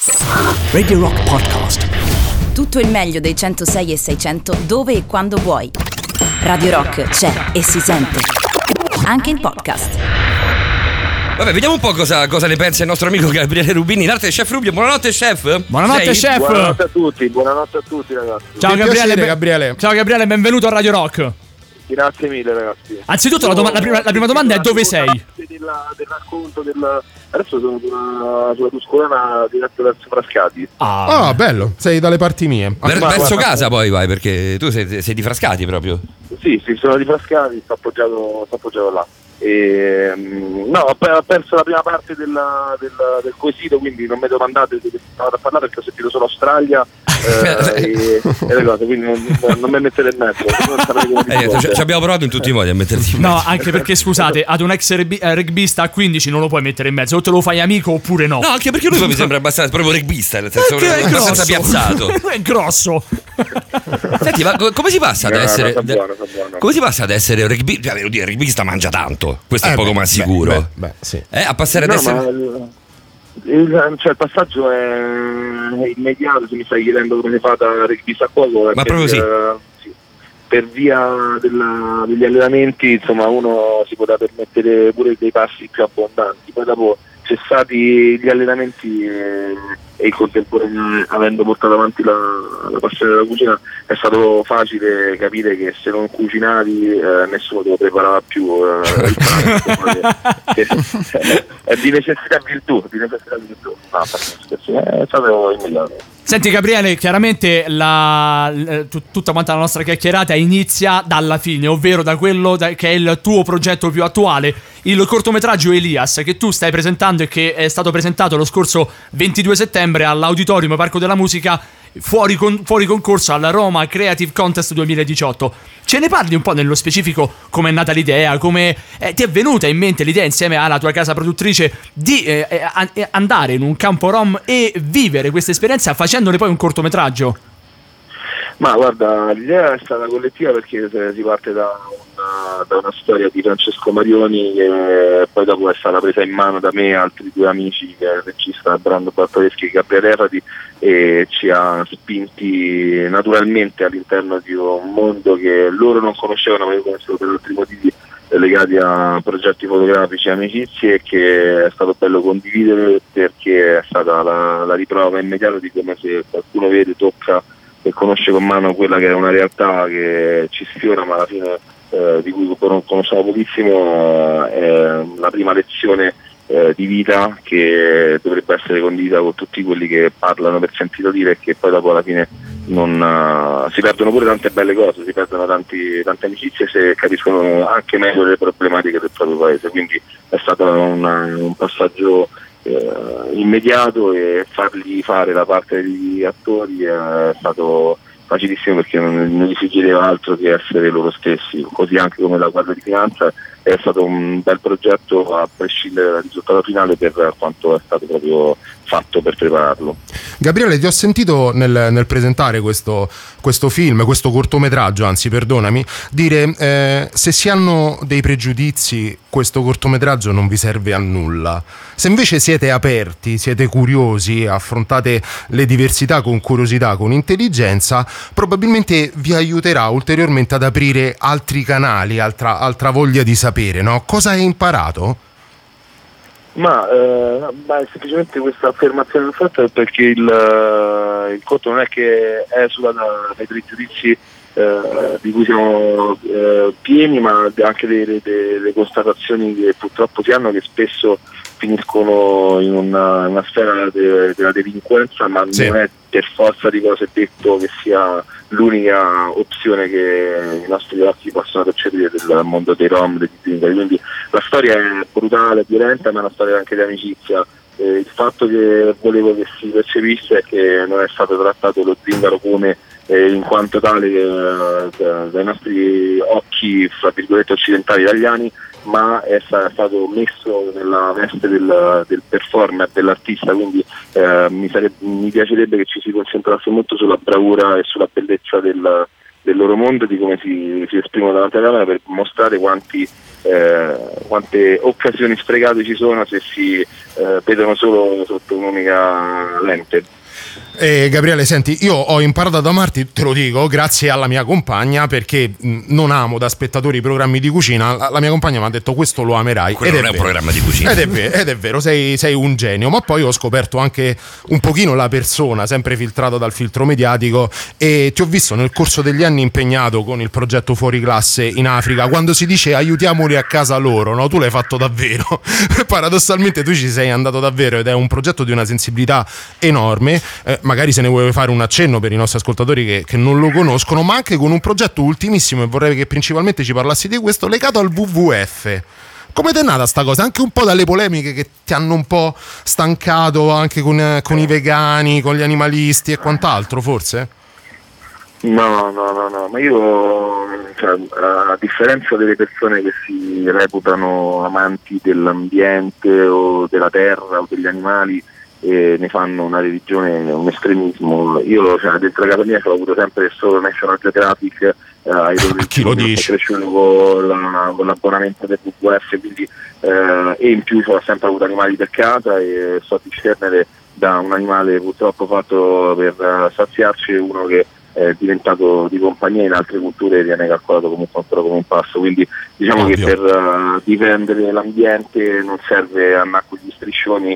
Radio Rock Podcast. Tutto il meglio dei 106 e 600 dove e quando vuoi. Radio Rock c'è e si sente anche in podcast. Vabbè, vediamo un po' cosa ne pensa il nostro amico Gabriele Rubini. L'arte del chef Rubio. Buonanotte chef. Buonanotte chef. Buonanotte a tutti ragazzi. Ciao Gabriele. Ciao Gabriele, benvenuto a Radio Rock. Grazie mille ragazzi. Anzitutto la prima domanda è dove sei? Del racconto adesso sono sulla Tuscolana diretto verso Frascati. Ah, bello, sei dalle parti mie. Verso casa poi vai, perché tu sei di Frascati proprio. Sì, sono di Frascati, sto appoggiato là. No, ho perso la prima parte del quesito, quindi non mi domandate di che stavo a parlare perché ho sentito solo Australia e le cose, quindi non mi mettete in mezzo. Ci abbiamo provato in tutti i modi a metterti in mezzo. No, anche perché scusate, ad un ex rugbista a 15 non lo puoi mettere in mezzo, o te lo fai amico oppure no. No, anche perché lui mi sembra abbastanza proprio rugbista, nel senso è abbastanza piazzato. È grosso. Senti, ma come si passa ad essere sta buono. come si passa ad essere rugbista? Il rugbista mangia tanto. Questo è poco ma sicuro. Beh, sì. A passare ad essere. Il passaggio è immediato. Se mi stai chiedendo come si fa da rugbista a cuoco, Ma proprio sì. Per via degli allenamenti, insomma, uno si potrà permettere pure dei passi più abbondanti. Poi dopo, cessati gli allenamenti e in contemporanea avendo portato avanti la passione della cucina, è stato facile capire che se non cucinavi nessuno te lo preparava più. È di necessità virtù. No, è stato immediato. Senti Gabriele, chiaramente tutta quanta la nostra chiacchierata inizia dalla fine, ovvero da quello che è il tuo progetto più attuale, il cortometraggio Elias, che tu stai presentando e che è stato presentato lo scorso 22 settembre all'Auditorium Parco della Musica fuori concorso alla Roma Creative Contest 2018. Ce ne parli un po' nello specifico come è nata l'idea, come ti è venuta in mente l'idea insieme alla tua casa produttrice di andare in un campo rom e vivere questa esperienza facendone poi un cortometraggio? Ma guarda, l'idea è stata collettiva perché si parte da una storia di Francesco Marioni che poi dopo è stata presa in mano da me e altri due amici, che è il regista Brando Bartoleschi e Gabriele Errati, e ci ha spinti naturalmente all'interno di un mondo che loro non conoscevano, ma io conoscevo per altri motivi legati a progetti fotografici e amicizie, e che è stato bello condividere perché è stata la riprova immediata di come se qualcuno vede, tocca e conosce con mano quella che è una realtà che ci sfiora, ma alla fine di cui conosciamo pochissimo, è la prima lezione di vita che dovrebbe essere condivisa con tutti quelli che parlano per sentito dire, e che poi dopo alla fine si perdono pure tante belle cose, si perdono tante amicizie se capiscono anche meglio le problematiche del proprio paese. Quindi è stato un passaggio immediato, e fargli fare la parte degli attori è stato facilissimo perché non gli si chiedeva altro che essere loro stessi, così anche come la Guardia di Finanza. È stato un bel progetto a prescindere dal risultato finale, per quanto è stato proprio fatto per prepararlo. Gabriele, ti ho sentito nel presentare questo film, questo cortometraggio, anzi perdonami, dire se si hanno dei pregiudizi questo cortometraggio non vi serve a nulla. Se invece siete aperti, siete curiosi, affrontate le diversità con curiosità, con intelligenza, probabilmente vi aiuterà ulteriormente ad aprire altri canali, altra voglia di sapere, no? Cosa hai imparato? Ma semplicemente questa affermazione l'ho fatta perché il corto non è che esula dai pregiudizi di cui siamo pieni, ma anche delle constatazioni che purtroppo si hanno, che spesso finiscono in una sfera della delinquenza, ma sì. Non è per forza di cose detto che sia l'unica opzione che i nostri occhi possono percepire del mondo dei rom, degli zingari. Quindi la storia è brutale, violenta, ma è una storia anche di amicizia. Il fatto che volevo che si percepisse è che non è stato trattato lo zingaro come in quanto tale dai nostri occhi, fra virgolette, occidentali italiani, ma è stato messo nella veste del performer, dell'artista. Quindi mi piacerebbe che ci si concentrasse molto sulla bravura e sulla bellezza del loro mondo, di come si esprimono davanti alla camera, per mostrare quanti quante occasioni sprecate ci sono se si vedono solo sotto un'unica lente. Gabriele, senti, io ho imparato ad amarti, te lo dico, grazie alla mia compagna, perché non amo da spettatori i programmi di cucina. La mia compagna mi ha detto questo lo amerai. Quello non è un programma di cucina. Ed è vero, sei un genio. Ma poi ho scoperto anche un pochino la persona, sempre filtrato dal filtro mediatico, e ti ho visto nel corso degli anni impegnato con il progetto Fuori Classe in Africa. Quando si dice aiutiamoli a casa loro, no? Tu l'hai fatto davvero. Paradossalmente tu ci sei andato davvero, ed è un progetto di una sensibilità enorme. Magari se ne vuoi fare un accenno per i nostri ascoltatori che non lo conoscono, ma anche con un progetto ultimissimo, e vorrei che principalmente ci parlassi di questo, legato al WWF. Come ti è nata sta cosa? Anche un po' dalle polemiche che ti hanno un po' stancato, anche con i vegani, con gli animalisti e quant'altro, forse? No, ma io, a differenza delle persone che si reputano amanti dell'ambiente o della terra o degli animali, ne fanno una religione, un estremismo. Io dentro casa mia ho avuto sempre solo National Geographic, chi lo dice? Sono cresciuto con l'abbonamento del WWF, quindi, e in più ho sempre avuto animali per casa e so discernere da un animale purtroppo fatto per saziarci uno che è diventato di compagnia. In altre culture viene calcolato comunque ancora come un pasto, quindi diciamo che per difendere l'ambiente non serve andare con gli striscioni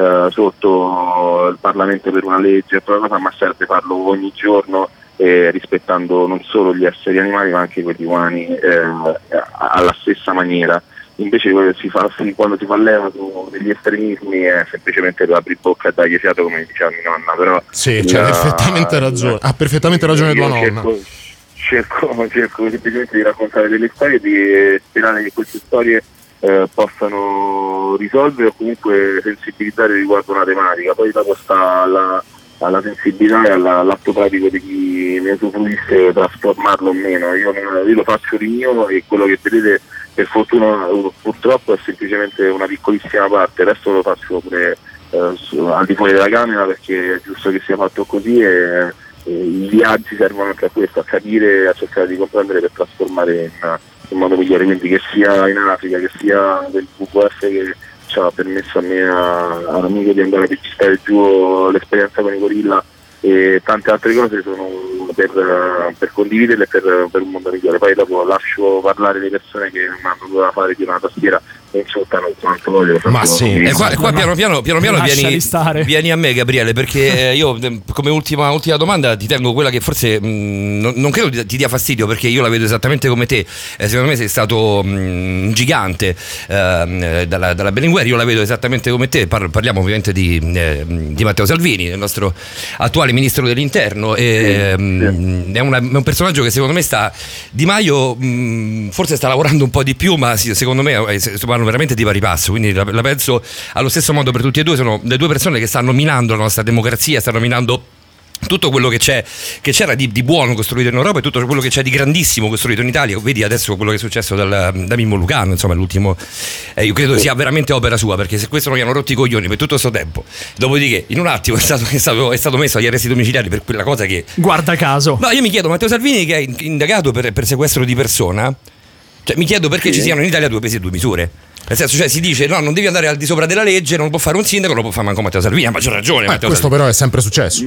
sotto il Parlamento per una legge, ma serve farlo ogni giorno, rispettando non solo gli esseri animali ma anche quelli umani alla stessa maniera. Invece quando si fa leva degli estremismi è semplicemente apri bocca e dai fiato, come diceva mia nonna. Però sì, perfettamente ragione. Ha perfettamente ragione tua nonna. Cerco semplicemente di raccontare delle storie, di sperare che queste storie possano risolvere o comunque sensibilizzare riguardo una tematica. Poi dopo sta alla sensibilità e all'atto pratico di chi ne usufruisce, trasformarlo o meno. Io lo faccio di mio, e quello che vedete per fortuna purtroppo è semplicemente una piccolissima parte. Adesso lo faccio pure al di fuori della camera, perché è giusto che sia fatto così, e i viaggi servono anche a questo, a capire, a cercare di comprendere per trasformare in modo migliore. Quindi che sia in Africa, che sia del WWF che ci ha permesso a me all'amico di andare a registrare giù l'esperienza con i gorilla, e tante altre cose sono per condividerle per un mondo migliore. Poi dopo lascio parlare le persone che non hanno dovuto fare di una tastiera e insultano quanto voglio. Ma sì, e qua piano piano vieni a me, Gabriele, perché io come ultima domanda ti tengo quella che forse non credo ti dia fastidio, perché io la vedo esattamente come te. Secondo me sei stato un gigante dalla Berlinguer. Io la vedo esattamente come te. Parliamo ovviamente di Matteo Salvini, il nostro attuale ministro dell'interno. È un personaggio che secondo me Di Maio forse sta lavorando un po' di più, ma secondo me vanno veramente di pari passo, quindi la penso allo stesso modo per tutti e due. Sono le due persone che stanno minando la nostra democrazia, stanno minando tutto quello che c'era di buono costruito in Europa e tutto quello che c'è di grandissimo costruito in Italia. Vedi adesso quello che è successo da Mimmo Lucano, insomma, l'ultimo, io credo sia veramente opera sua, perché se questo non gli hanno rotti i coglioni per tutto questo tempo, dopodiché in un attimo è stato messo agli arresti domiciliari per quella cosa che, guarda caso, no, io mi chiedo, Matteo Salvini, che è indagato per sequestro di persona, cioè mi chiedo perché ci siano in Italia due pesi e due misure. Nel senso, cioè si dice no, non devi andare al di sopra della legge, non lo può fare un sindaco, non lo può fare manco Matteo Salvini. Ma c'ha ragione Matteo questo Salvini. però è sempre successo.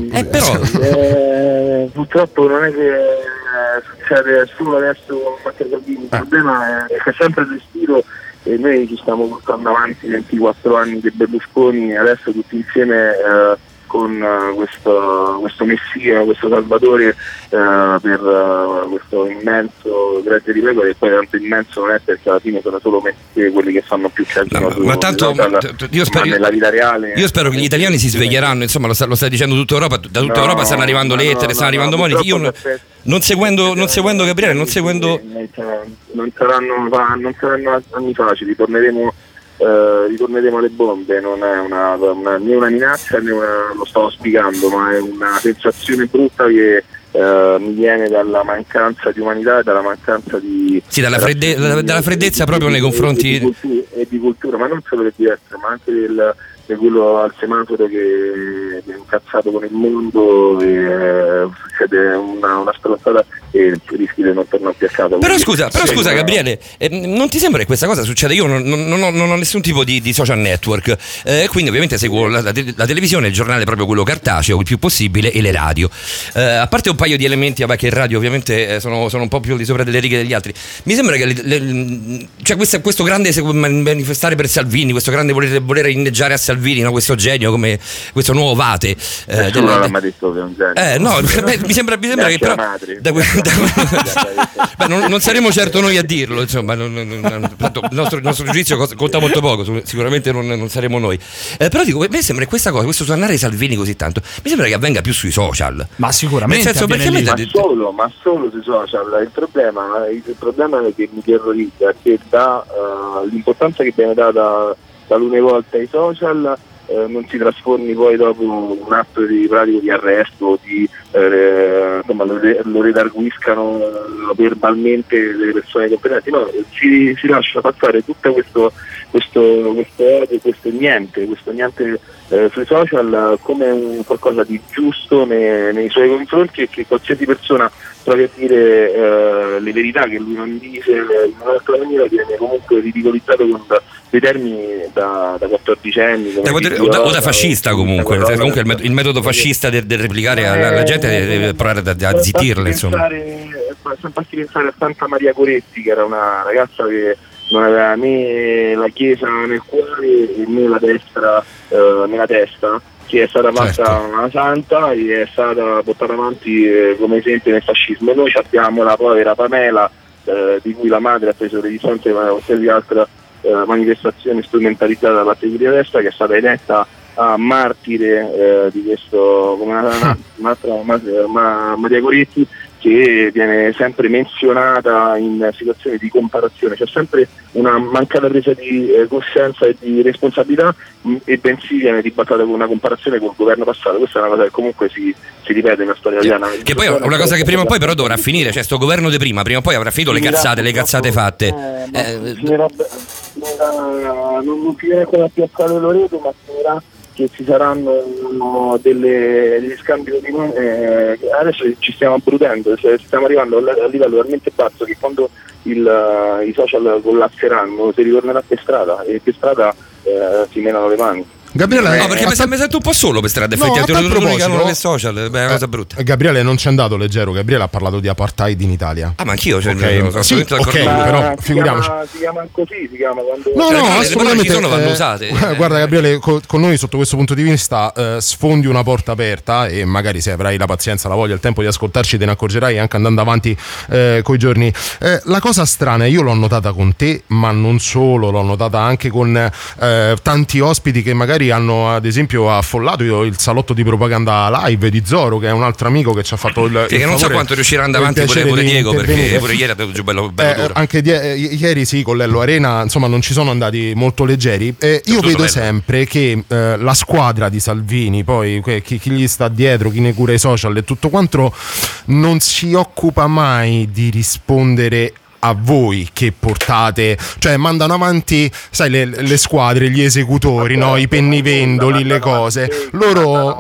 Però purtroppo non è che succede solo adesso con Matteo Salvini. Il problema è che è sempre esistito, e noi ci stiamo portando avanti 24 anni di Berlusconi, e adesso tutti insieme con questo messia, questo salvatore, per questo immenso gregge di pecore, e poi tanto immenso non è, perché alla fine sono solo quelli che fanno più casino nella vita reale. Io spero che gli italiani si sveglieranno, insomma, lo sta dicendo tutta Europa, da tutta Europa stanno arrivando lettere, stanno arrivando moniti. Io non seguendo Gabriele, non saranno anni facili, ritorneremo alle bombe. Non è né una minaccia né lo sto auspicando, ma è una sensazione brutta che mi viene dalla mancanza di umanità e dalla mancanza di dalla freddezza proprio nei confronti e di cultura, ma non solo del diverso, ma anche di quello al semaforo che è incazzato con il mondo, e succede una stronzata e rischi di non tornare più a casa. Però scusa Gabriele, non ti sembra che questa cosa succeda? Io non ho nessun tipo di social network, quindi ovviamente seguo la televisione, il giornale proprio quello cartaceo il più possibile, e le radio, a parte un paio di elementi che in radio ovviamente sono un po' più al di sopra delle righe degli altri. Mi sembra che cioè questo grande manifestare per Salvini, questo grande voler inneggiare a Salvini, no? Questo genio come questo nuovo Vate, non ha mai detto che è un genio. No, mi sembra che però non saremo certo noi a dirlo, insomma, il nostro giudizio conta molto poco, sicuramente non saremo noi, però dico, a me sembra che questa cosa, questo suonare Salvini così tanto, mi sembra che avvenga più sui social. Ma sicuramente, nel senso, perché ma solo sui social. Il problema che mi terrorizza è che l'importanza che viene data talune volte ai social non si trasformi poi dopo un atto di pratico di arresto, insomma, lo redarguiscano verbalmente le persone competenti. No, si lascia passare tutto questo odio, questo niente sui social come qualcosa di giusto nei suoi confronti, e che qualsiasi persona provi a dire le verità che lui non dice in un'altra maniera viene comunque ridicolizzato con dei termini da 14 anni o da fascista comunque il metodo fascista del replicare alla gente, deve provare a zittirla, insomma. Basti pensare a Santa Maria Coretti, che era una ragazza che non aveva né la chiesa nel cuore né la destra nella testa, che è stata fatta una santa e è stata portata avanti come esempio nel fascismo. E noi abbiamo la povera Pamela, di cui la madre ha preso le distanze da qualsiasi altra manifestazione strumentalizzata da parte di destra, che è stata eletta a martire di questo, come un'altra Maria Coretti, che viene sempre menzionata in situazioni di comparazione. C'è sempre una mancata presa di coscienza e di responsabilità, e bensì viene dibattata con una comparazione col governo passato. Questa è una cosa che comunque si ripete nella storia italiana. Che poi è una cosa che prima o poi però dovrà finire, cioè sto governo di prima o poi avrà finito le cazzate fatte. Non finirà con la piazzale Loreto, ma finirà che ci saranno degli scambi di adesso ci stiamo abbrutendo, stiamo arrivando a livello talmente basso che quando i social collasseranno si ritornerà per strada, e per strada si menano le mani. Gabriele, no, perché mi sento un po' solo per strada, effettivamente non social, è una cosa brutta. Gabriele non c'è andato leggero, Gabriele ha parlato di apartheid in Italia. Ma anch'io, cioè, però figuriamoci. Si chiama così, si chiama quando No, assolutamente. Vanno usate. Guarda Gabriele, con noi sotto questo punto di vista sfondi una porta aperta, e magari se avrai la pazienza, la voglia, il tempo di ascoltarci, te ne accorgerai anche andando avanti coi giorni. La cosa strana, io l'ho notata con te, ma non solo, l'ho notata anche con tanti ospiti che magari hanno ad esempio affollato il salotto di propaganda live di Zoro, che è un altro amico che ci ha fatto il che non so quanto riuscirà ad andare avanti pure Diego, perché pure ieri è andato giù bello duro. Anche ieri sì, con Lello Arena, insomma, non ci sono andati molto leggeri. Io vedo sempre che la squadra di Salvini, poi chi gli sta dietro, chi ne cura i social e tutto quanto, non si occupa mai di rispondere a voi che portate, cioè mandano avanti, sai, le squadre, gli esecutori, no? I pennivendoli, le cose. Loro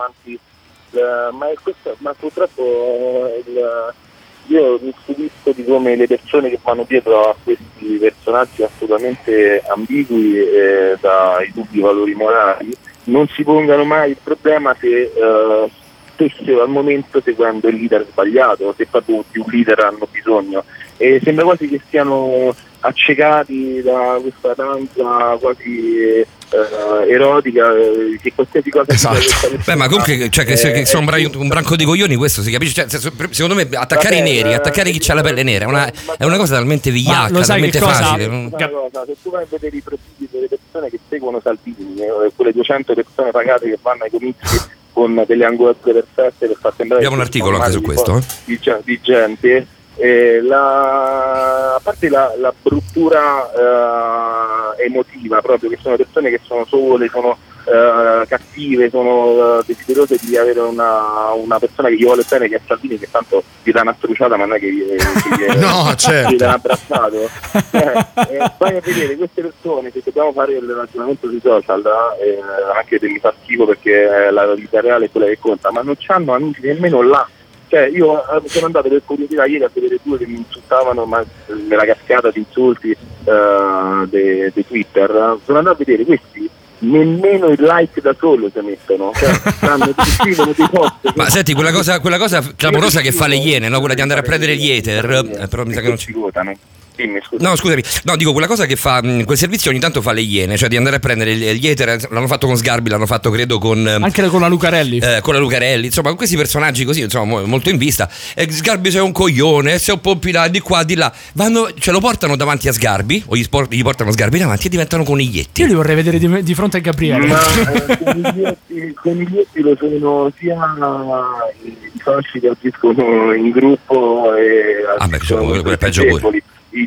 ma purtroppo io mi stupisco di come le persone che vanno dietro a questi personaggi assolutamente ambigui dai dubbi valori morali non si pongano mai il problema se stessero al momento seguendo il leader sbagliato, se proprio di un leader hanno bisogno. E sembra quasi che siano accecati da questa danza quasi erotica, che qualsiasi cosa. Esatto. Ma comunque, cioè, che sono un branco di coglioni, questo si capisce. Cioè, secondo me attaccare i neri, attaccare chi c'ha la pelle nera è una cosa talmente vigliacca, talmente facile. Se tu vai a vedere i profili delle persone che seguono Salvini, quelle 200 persone pagate che vanno ai comizi con delle angolature perfette per far sembrare. Abbiamo un articolo anche su questo di gente. A parte la bruttura emotiva, proprio, che sono persone che sono sole, sono cattive, sono desiderose di avere una persona che gli vuole bene, che è Salvini, che tanto gli dà una strusciata, ma non è che no, certo, gli dà un abbracciato. Vai a vedere queste persone, se dobbiamo fare il ragionamento sui social, anche se mi fa schifo perché la vita reale è quella che conta, ma non c'hanno amici nemmeno là. Cioè, io sono andato per curiosità ieri a vedere due che mi insultavano, ma nella cascata di insulti di Twitter. Sono andato a vedere questi, nemmeno il like da solo si mettono, cioè ma senti, quella cosa clamorosa che fa le Iene, no? Quella di andare a prendere gli ether, però mi sa che non ci votano. Dimmi, no, scusami, no, dico quella cosa che fa quel servizio ogni tanto fa le Iene, cioè di andare a prendere gli ether. L'hanno fatto con Sgarbi, l'hanno fatto credo con anche con la Lucarelli, insomma, con questi personaggi così, insomma, molto in vista. E Sgarbi sei un coglione, sei un po' di qua di là, lo portano davanti a Sgarbi o gli portano Sgarbi davanti e diventano coniglietti. Io li vorrei vedere di fronte a Gabriele. Ma coniglietti lo sono sia i fasci che agiscono in gruppo e quello è peggio pure.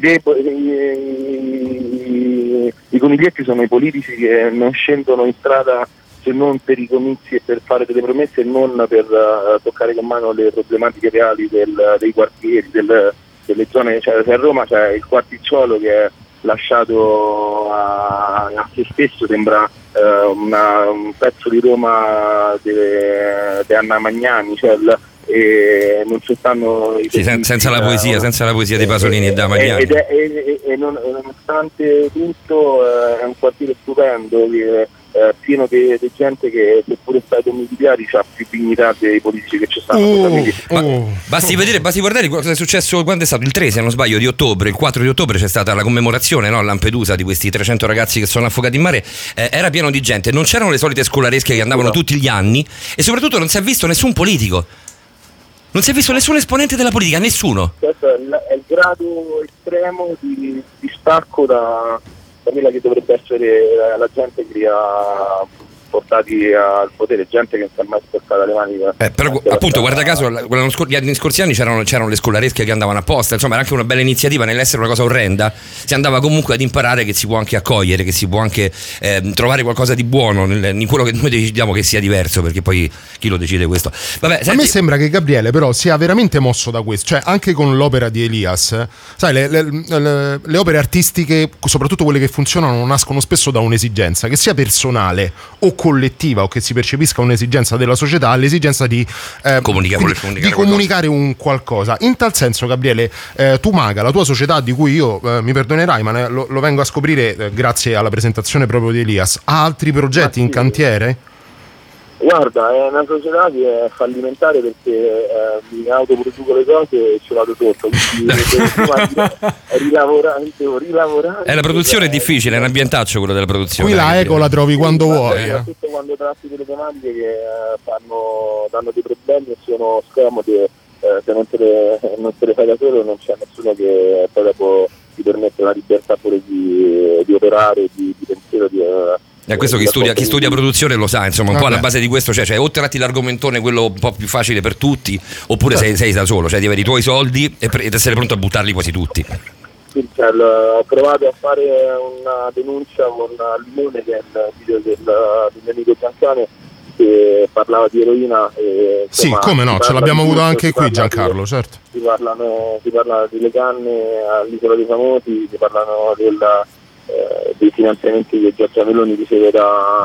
I coniglietti sono i politici che non scendono in strada se non per i comizi e per fare delle promesse e non per toccare con mano le problematiche reali dei quartieri, delle zone. Cioè, a Roma c'è il quarticciolo che è lasciato a se stesso, sembra un pezzo di Roma di Anna Magnani, cioè e non ci stanno senza la poesia di Pasolini e da Magnani, e nonostante tutto è un quartiere stupendo, pieno di gente che seppure stati omicidiari ha più dignità dei politici che ci stanno. Basti guardare cosa è successo quando è stato il 3, se non sbaglio, di ottobre. Il 4 di ottobre c'è stata la commemorazione, no, a Lampedusa, di questi 300 ragazzi che sono affogati in mare. Era pieno di gente, non c'erano le solite scolaresche che andavano tutti gli anni, e soprattutto non si è visto nessun politico. Non si è visto nessun esponente della politica, nessuno. Questo è il grado estremo di stacco da quella che dovrebbe essere la gente che li ha portati al potere, gente che non si è mai sporcata le mani. Però appunto, guarda caso, gli scorsi anni c'erano le scolaresche che andavano apposta, insomma era anche una bella iniziativa, nell'essere una cosa orrenda si andava comunque ad imparare che si può anche accogliere, che si può anche trovare qualcosa di buono in quello che noi decidiamo che sia diverso, perché poi chi lo decide questo? Vabbè, a me sembra che Gabriele però sia veramente mosso da questo, cioè anche con l'opera di Elias, sai, le opere artistiche, soprattutto quelle che funzionano, nascono spesso da un'esigenza, che sia personale o collettiva, o che si percepisca un'esigenza della società, l'esigenza di comunicare un qualcosa. In tal senso, Gabriele, tu Maga, la tua società, di cui io mi perdonerai, ma lo vengo a scoprire grazie alla presentazione proprio di Elias, ha altri progetti in cantiere? Guarda, è una società che è fallimentare perché mi autoproduco le cose e ci vado sotto, rilavorare. La produzione è difficile, è un ambientaccio quello della produzione. Qui la eco la trovi quando vuoi. Soprattutto quando tratti delle tematiche che danno dei problemi e sono scomode, se non te le fai da solo non c'è nessuno che poi dopo ti permette la libertà pure di operare, di pensiero, questo chi studia produzione lo sa, insomma, un po' alla base di questo, cioè o tratti l'argomentone quello un po' più facile per tutti, oppure sei da solo, cioè devi avere i tuoi soldi ed essere pronto a buttarli quasi tutti. Ho provato a fare una denuncia con Limone, che è il video del mio amico Giancarlo, che parlava di eroina. Sì, come no, ce l'abbiamo avuto anche qui, Giancarlo, certo. Si parla delle canne all'Isola dei Famosi, si parlano dei finanziamenti che Giorgia Meloni riceve da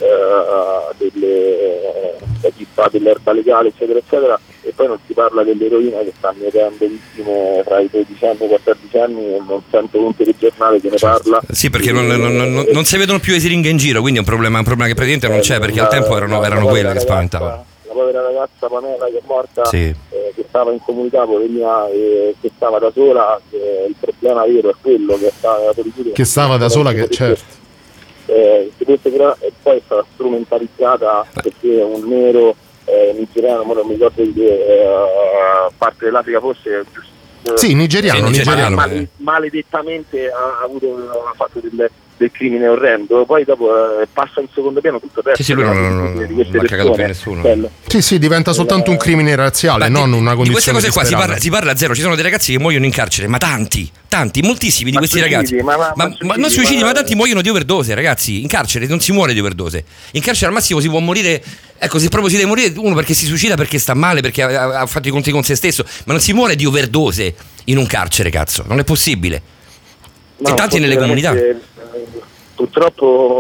chi fa dell'erba legale, eccetera eccetera, e poi non si parla dell'eroina che sta mietendo vittime tra i 13 anni e i 14 anni e non sento un telegiornale che ne parla. Sì, perché non si vedono più le siringhe in giro, quindi è un problema che praticamente non c'è, perché al tempo erano quelle che spaventavano. La povera ragazza Pamela che è morta, che stava in comunità, poverina, e che stava da sola, il problema vero è quello, che stava da sola, che certo. Però, e poi è stata strumentalizzata perché un nero nigeriano, ma non mi ricordo di che parte dell'Africa fosse, sì, nigeriano. Maledettamente ha fatto del crimine orrendo, poi dopo passa in secondo piano tutto il resto. Sì, lui non ha cagato più nessuno. Sì, diventa soltanto un crimine razziale, non una condizione di queste cose qua si parla a zero. Ci sono dei ragazzi che muoiono in carcere, ma tanti, moltissimi di questi ragazzi. Ma non suicidi, ma tanti muoiono di overdose, ragazzi. In carcere non si muore di overdose. In carcere al massimo si può morire, ecco, se proprio si deve morire uno perché si suicida, perché sta male, perché ha fatto i conti con se stesso, ma non si muore di overdose in un carcere, cazzo, non è possibile. E tanti nelle comunità. Purtroppo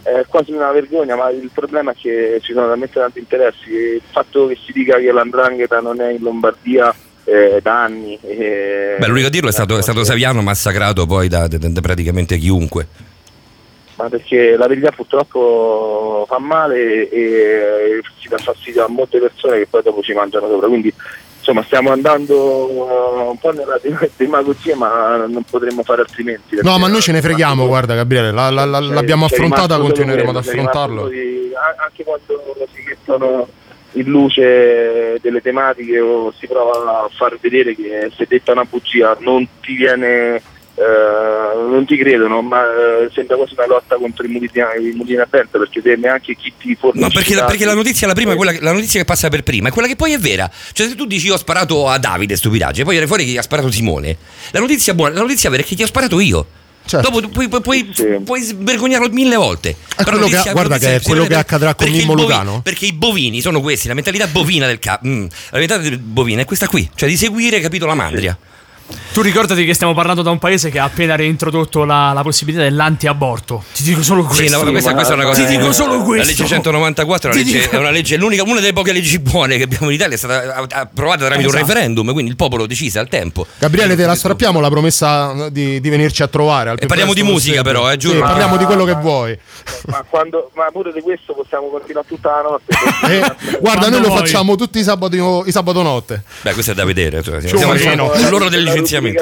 è quasi una vergogna, ma il problema è che ci sono talmente tanti interessi. Il fatto che si dica che l''ndrangheta non è in Lombardia da anni. L'unico a dirlo è stato Saviano, massacrato poi da praticamente chiunque. Ma perché la verità purtroppo fa male e si dà fastidio a molte persone che poi dopo ci mangiano sopra, quindi insomma stiamo andando un po' nella demagogia, ma non potremmo fare altrimenti. No, ma noi ce ne freghiamo, guarda Gabriele, l'abbiamo affrontata, continueremo ad affrontarlo. Anche quando si mettono in luce delle tematiche o si prova a far vedere che se detta una bugia non ti viene... non ti credono, ma sembra quasi una lotta contro i mulini a vento, perché neanche chi ti fornisce. No, perché la notizia, la notizia che passa per prima è quella che poi è vera. Cioè, se tu dici io ho sparato a Davide, stupidaggine, poi viene fuori che gli ha sparato Simone, la notizia buona, la notizia vera è che ti ho sparato io. Certo. Dopo puoi svergognarlo 1000 volte. Guarda che è quello che accadrà con Mimmo Lucano. Perché i bovini sono questi, la mentalità bovina del la mentalità bovina è questa qui, cioè di seguire, capito, la mandria. Tu ricordati che stiamo parlando da un paese che ha appena reintrodotto la possibilità dell'anti-aborto. Ti dico solo questo. Sì, no, questa è una cosa. Ti dico solo questo. La legge 194 è una legge, una delle poche leggi buone che abbiamo in Italia, è stata approvata tramite un referendum, quindi il popolo decise al tempo. Gabriele, te la strappiamo la promessa di venirci a trovare. E parliamo di musica, però, giuro. Sì, parliamo di quello che vuoi. Ma pure di questo possiamo continuare tutta la notte. Guarda, noi lo facciamo tutti i sabato notte. Beh, questo è da vedere. Siamo sull'ora del licenziamento.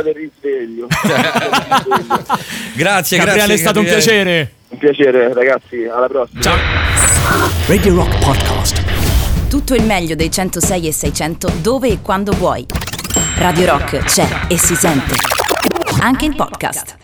Grazie, Gabriele, è stato un piacere. Un piacere, ragazzi, alla prossima. Ciao. Radio Rock Podcast. Tutto il meglio dei 106 e 600 dove e quando vuoi. Radio Rock c'è e si sente. Anche in podcast.